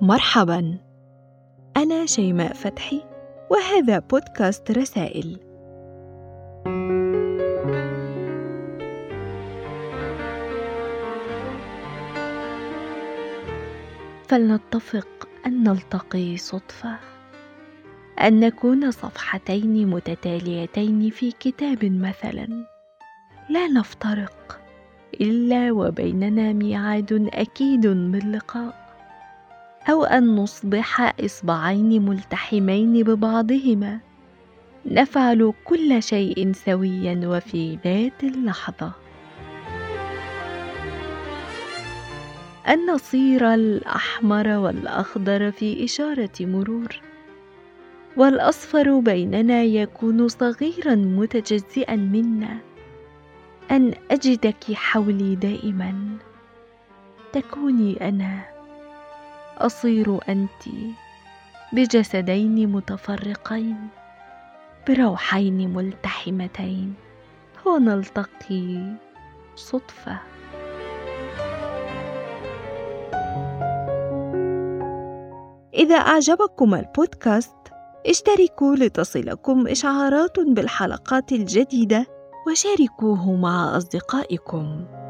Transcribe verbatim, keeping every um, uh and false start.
مرحباً، أنا شيماء فتحي، وهذا بودكاست رسائل. فلنتفق أن نلتقي صدفة، أن نكون صفحتين متتاليتين في كتاب مثلاً، لا نفترق إلا وبيننا ميعاد أكيد باللقاء، أو أن نصبح إصبعين ملتحمين ببعضهما، نفعل كل شيء سويا وفي ذات اللحظة. أن نصير الأحمر والأخضر في إشارة مرور، والأصفر بيننا يكون صغيرا متجزئا منا. أن أجدك حولي دائما، تكوني أنا، أصير أنت، بجسدين متفرقين، بروحين ملتحمتين، ونلتقي صدفة. إذا أعجبكم البودكاست اشتركوا لتصلكم إشعارات بالحلقات الجديدة، وشاركوه مع أصدقائكم.